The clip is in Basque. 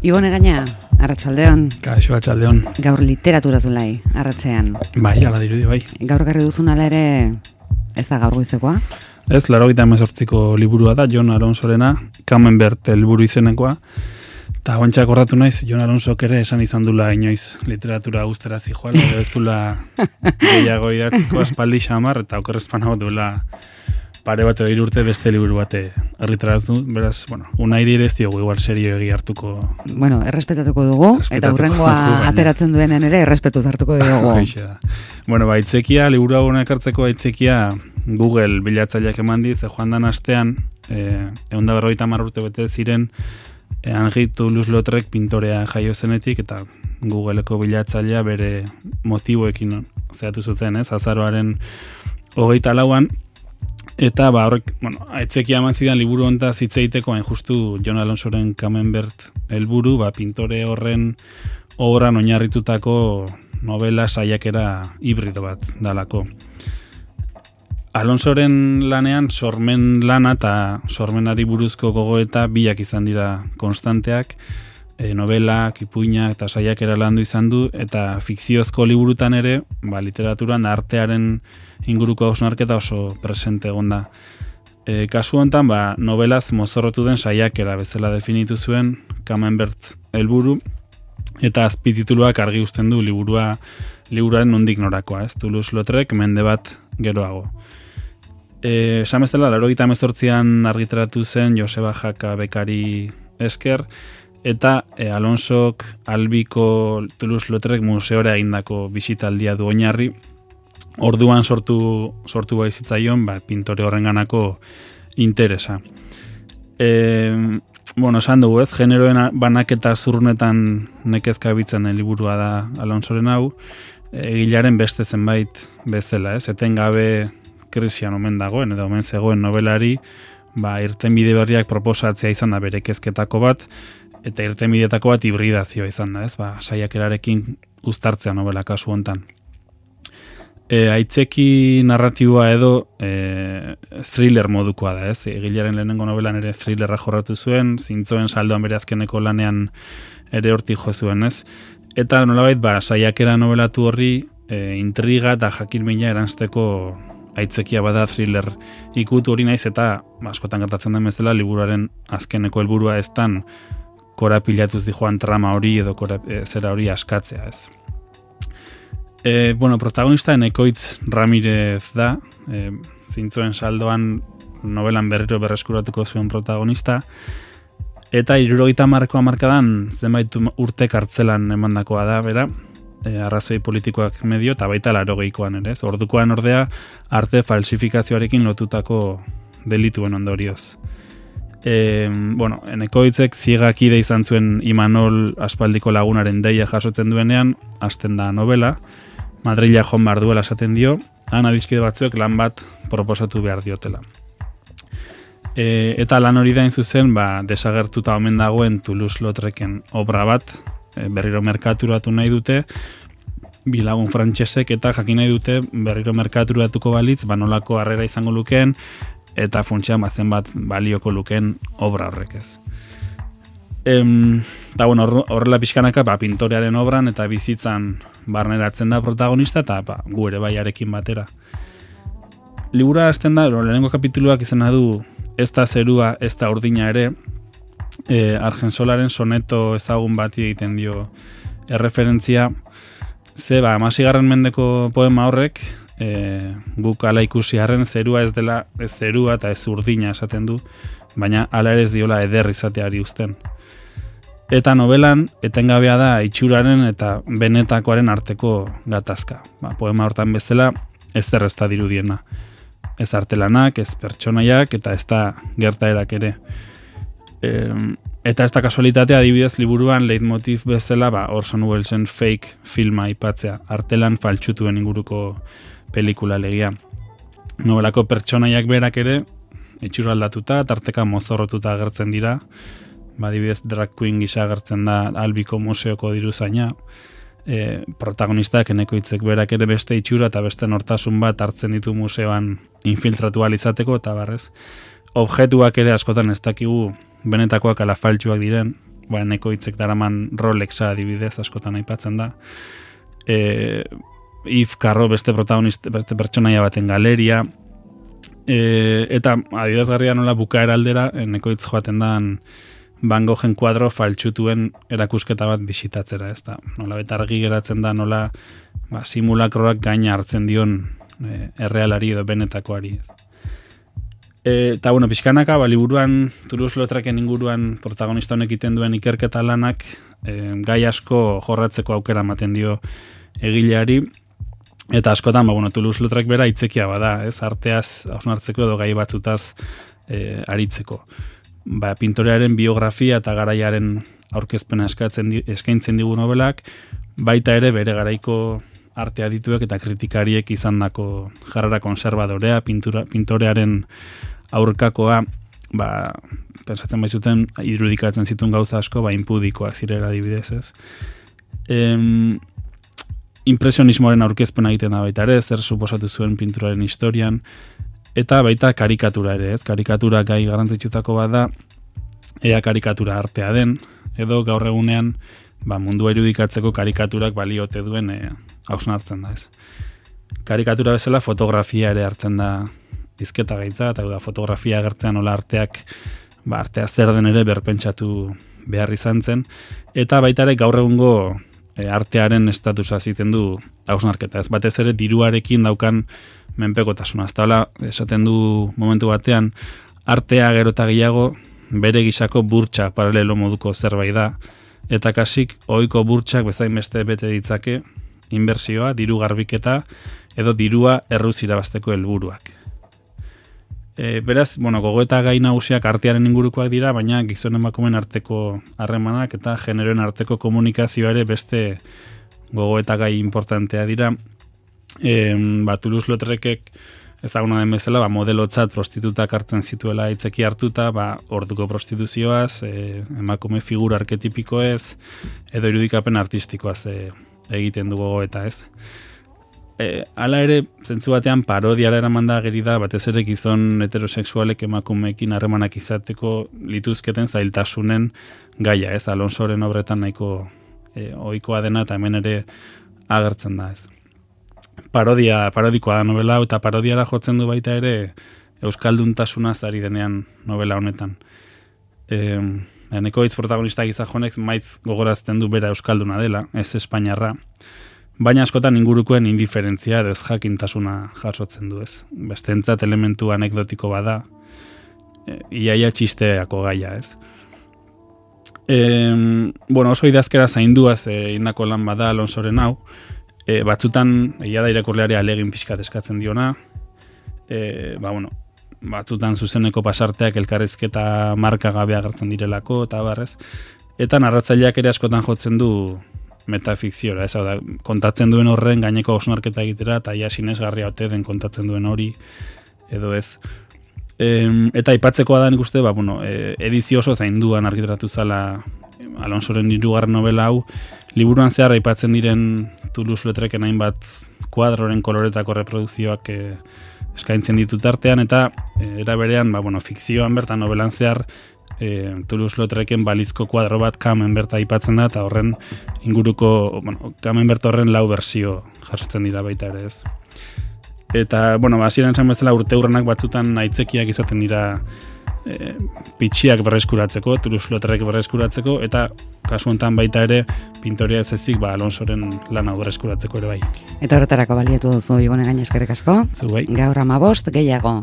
Ibone Gaina, arratsaldeon. Kaixo, arratsaldeon. Gaur literatura zulai, arratsean. Bai, ala dirudi, bai. Gaur garri duzun ala ere, ez da gaur goizekoa? Ez, 98ko liburua da, Jon Alonsorena, Camembert helburu izenekoa. Eta guantxak horratu naiz, Jon Alonsok ere esan izan dula inoiz literatura guztera zijoala, edo ez dula gehiago idatziko aspaldi xamar, eta okerrezpanago duela pare bat edo 3 urte beste liburu bate argitaraz du, beraz, bueno, unairi ere ez diogu igual serio egi hartuko. Bueno, errespetatuko dugu, eta hurrengoa ateratzen duenen ere errespetuz hartuko dugu. Bueno, itzekia, liburu hau ekartzeko itzekia Google bilatzaileak eman dit, joan dan astean, 150 urte bete ziren, Henri Toulouse-Lautrec pintorea jaio zenetik, eta Googleeko bilatzailea bere motiboekin zehatu zuten, azaroaren 24an, eta horrek, bueno, aitzekia eman zidan liburu hontaz hitz egiteko, hain justu Jon Alonsoren Camembert helburu, pintore horren obran oinarritutako novela saiakera hibrido bat dalako. Alonsoren lanean sormen lana eta sormenari buruzko gogoeta biak izan dira konstanteak, novelak, ipuinak eta saiakera landu izan du, eta fikziozko liburutan ere, literaturan artearen inguruko hausnarketa oso presente egon da. Kasu honetan, novelaz mozorrotu den saiakera bezala definitu zuen Camembert helburu, eta azpitituluak argi uzten du liburuaren nondik norakoa, Toulouse-Lautrec mende bat geroago. Esan bezala, 98an argitaratu zen Joseba Jaka bekari esker, eta Alonsok Albiko Toulouse-Lautrec museora egindako bisitaldia du oinarri. Orduan sortu baizitzaion, pintore horrenganako interesa. Esan dugu generoen banaketa zurrunetan nekezka bitzen den liburua da Alonsoren hau, egilaren beste zenbait bezala, etengabe krisian omen dagoen, edo omen zegoen novelari, irtenbide berriak proposatzea izan da bere kezketako bat, eta irtenbideetako bat hibridazioa izan da, saiakerarekin uztartzea novela kasu hontan. Aitzeki narratiboa edo thriller modukoa da, egilaren lehenengo novelan ere thrillerra jorratu zuen, Zintzoen saldoan bere azkeneko lanean ere hortik jo zuen, Eta nolabait, saiakera novelatu horri intriga eta jakilmina eranzteko aitzekia bada thriller ikutu hori naiz, eta askotan gertatzen den bezala liburuaren azkeneko helburua eztan korapilatuz dijoan trama hori edo zera hori askatzea, protagonista Enekoitz Ramirez da, Zintzoen saldoan novelan berriro berreskuratuko zuen protagonista, eta 70ko hamarkadan zenbait urte kartzelan emandakoa da, bera, arrazoi politikoak medio, eta baita 80koan ere, ordukoan ordea arte falsifikazioarekin lotutako delituen ondorioz. Enekoitzek ziegakide izan zuen Imanol aspaldiko lagunaren deia jasotzen duenean, hasten da novela, Madrila joan behar duela esaten dio, han adiskide batzuek lan bat proposatu behar diotela. Eta lan hori da zuzen, desagertuta omen dagoen Toulouse-Lautrecen obra bat, berriro merkaturatu nahi dute, bilagun frantsesek eta jakin nahi dute berriro merkaturatuko balitz, nolako harrera izango lukeen, eta funtsean zenbat balioko lukeen obra horrek ez. Horrela pixkanaka pintorearen obran eta bizitzan barneratzen da protagonista, eta gu ere baiarekin batera. Libura hasten da, lehenengo kapituluak izena du ez da zerua, ez da urdina ere, Argensolaren soneto ezagun bati egiten dio erreferentzia, 16. mendeko poema horrek, guk ala ikusi arren zerua ez dela ez zerua eta ez urdina esaten du, baina ala ere ez diola eder izateari uzten. Eta novelan etengabea da itxuraren eta benetakoaren arteko gatazka. Poema hortan bezala ez zerrezta dirudiena. Ez artelanak, ez pertsonaiak eta ez da gertaerak ere. Eta ez da kasualitatea adibidez liburuan leitmotiv bezala Orson Wellesen Fake filma aipatzea, artelan faltsutuen inguruko pelikula legia. Novelako pertsonaiak berak ere itxura aldatuta, tarteka mozorrotuta agertzen dira, adibidez drag queen gisa agertzen da Albiko museoko diruzaina, protagonistak Enekoitzek berak ere beste itxura eta beste nortasun bat hartzen ditu museoan infiltratu ahal izateko, eta barrez, objektuak ere askotan ez dakigu benetakoak ala faltsuak diren, Neko hitzek daraman Rolexa adibidez askotan aipatzen da. Yves Carro beste pertsonaia baten galeria, eta adierazgarria nola bukaera aldera, Neko hitz joaten da Van Goghen kuadro faltsutuen erakusketa bat bisitatzera, ez da. Nola betargi geratzen da, nola simulakroak gaina hartzen dion errealari edo benetakoari. Eta, pixkanaka, liburuan Toulouse-Lautrecen inguruan protagonista honek egiten duen ikerketa lanak gai asko jorratzeko aukera ematen dio egileari, eta askotan, Toulouse-Lautrec bera hitzekia bada, ez, arteaz hausnartzeko edo gai batzutaz aritzeko. Pintorearen biografia eta garaiaren aurkezpena eskaintzen digu nobelak, baita ere bere garaiko arte adituek eta kritikariek izandako jarrera konservadorea, pintorearen aurkakoa, pensatzen baizuten, irudikatzen zituen gauza asko, inpudikoak zirela adibidez, ez. Impresionismoaren aurkezpena egiten da baita ere, zer suposatu zuen pinturaren historian, eta baita karikatura ere, ez. Karikatura gai garrantzitsutako bat da, ea karikatura artea den, edo gaur egunean mundua irudikatzeko karikaturak baliote duen hausnartzen da, ez. Karikatura bezala fotografia ere hartzen da hizketa gaitza, eta fotografia agertzean nola arteak, artea zer den ere berpentsatu behar izan zen, eta baita ere gaur egungo artearen estatusa ziten du hausnarketa, ez batez ere diruarekin daukan menpekotasuna. Ez da, esaten du momentu batean, artea gero eta gehiago bere gisako burtsak paralelo moduko zerbait da, eta kasik ohiko burtsak bezain beste bete ditzake inbertsioa, diru garbiketa edo dirua erruz irabazteko helburuak. Beraz, gogoeta gai nagusiak artearen ingurukoak dira, baina gizon emakumeen arteko harremanak eta generoen arteko komunikazioa ere beste gogoeta gai importantea dira. Toulouse-Lautrecek ezaguna den bezala, modelotzat prostitutak hartzen zituela hitzeki hartuta, orduko prostituzioaz, emakume figura arketipikoez, edo irudikapen artistikoaz egiten du gogoeta, ez. Hala ere, zentzu batean parodiara eraman da ageri da, batez ere gizon heterosexualek emakumeekin harremanak izateko lituzketen zailtasunen gaia, ez. Alonsoren obretan nahiko ohikoa dena eta hemen ere agertzen da, ez. Parodikoa da novela hau, eta parodiara jotzen du baita ere euskalduntasunaz ari denean novela honetan. Neko hitz protagonista gizajonek maiz gogorazten du bera euskalduna dela, ez espainiarra, baina askotan ingurukoen indiferentzia edo ez jakintasuna jasotzen du, ez. Bestentzat elementu anekdotiko bada, iaia txisteako gaia, ez. Oso idazkera zainduaz indako lan bada Alonsoren hau, batzutan, egia da irakurleari alegin pixkat eskatzen diona, batzutan zuzeneko pasarteak elkarrizketa markagabe agertzen direlako, eta barrez, eta narratzaileak ere askotan jotzen du metafikziora, ez da, kontatzen duen horren gaineko hausnarketa egitera, eta ia sinesgarria ote den kontatzen duen hori, edo ez. Eta aipatzekoa da nik uste, edizio oso zainduan argitaratu zala Alonsoren 3. novela hau, liburuan zehar aipatzen diren Toulouse-Lautrecen hainbat kuadroren koloretako reprodukzioak eskaintzen ditut artean, eta era berean, fikzioan bertan novelan zehar Toulouse-Lautrecen balizko kuadro bat Camembert aipatzen da, eta horren inguruko, Camembert horren 4 bersio jasotzen dira baita ere, ez. Eta, hasieran esan bezala urteurrenak batzutan aitzekiak izaten dira pitxiak berreskuratzeko, Toulouse-Lautrec berreskuratzeko, eta kasu honetan baita ere pintorea ez ezik Alonsoren lana berreskuratzeko ere bai. Eta horretarako baliatu duzu Ibone Gaina eskerrik asko. Zu bai. Gaur 15 gehiago.